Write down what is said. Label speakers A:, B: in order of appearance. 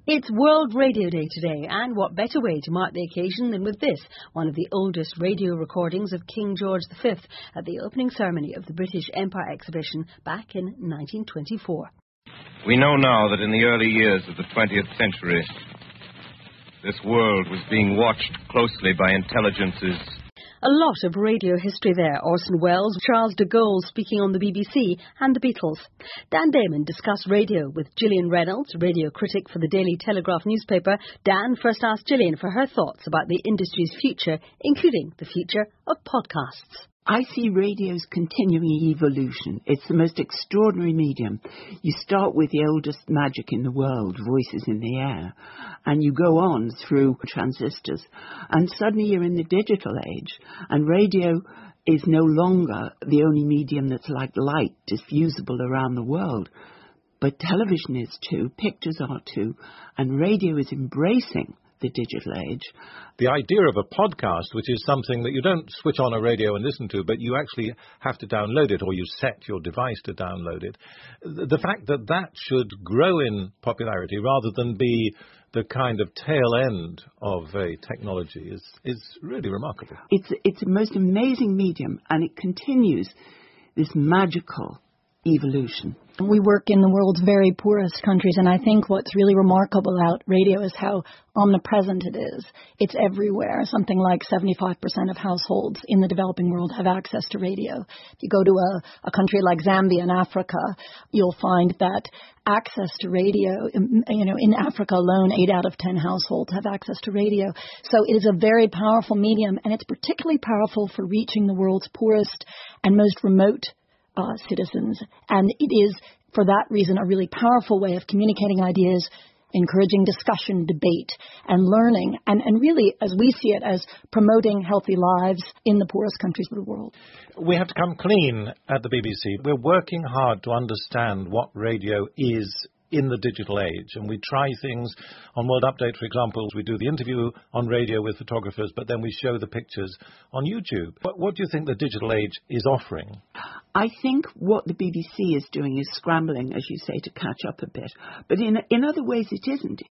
A: It's World Radio Day today, and what better way to mark the occasion than with this, one of the oldest radio recordings of King George V at the opening ceremony of the British Empire exhibition back in 1924.
B: We know now that in the early years of the 20th century, this world was being watched closely by intelligences.
A: A lot of radio history there. Orson Welles, Charles de Gaulle speaking on the BBC, and the Beatles. Dan Damon discussed radio with Gillian Reynolds, radio critic for the Daily Telegraph newspaper. Dan first asked Gillian for her thoughts about the industry's future, including the future of podcasts.
C: I see radio's continuing evolution. It's the most extraordinary medium. You start with the oldest magic in the world, voices in the air, and you go on through transistors, and suddenly you're in the digital age, and radio is no longer the only medium that's like light, diffusible around the world. But television is too, pictures are too, and radio is embracing the digital age.
D: The idea of a podcast, which is something that you don't switch on a radio and listen to, but you actually have to download it, or you set your device to download it. The fact that that should grow in popularity rather than be the kind of tail end of a technology is really remarkable.
C: It's a most amazing medium, and it continues this magical evolution.
E: We work in the world's very poorest countries, and I think what's really remarkable about radio is how omnipresent it is. It's everywhere. Something like 75% of households in the developing world have access to radio. If you go to a country like Zambia in Africa, you'll find that access to radio, in Africa alone, 8 out of 10 households have access to radio. So it is a very powerful medium, and it's particularly powerful for reaching the world's poorest and most remote citizens. And it is, for that reason, a really powerful way of communicating ideas, encouraging discussion, debate, and learning, and really, as we see it, as promoting healthy lives in the poorest countries of the world.
D: We have to come clean at the BBC. We're working hard to understand what radio is in the digital age, and we try things on World Update, for example. We do the interview on radio with photographers, but then we show the pictures on YouTube. What do you think the digital age is offering?
C: I think what the BBC is doing is scrambling, as you say, to catch up a bit. But in other ways it isn't.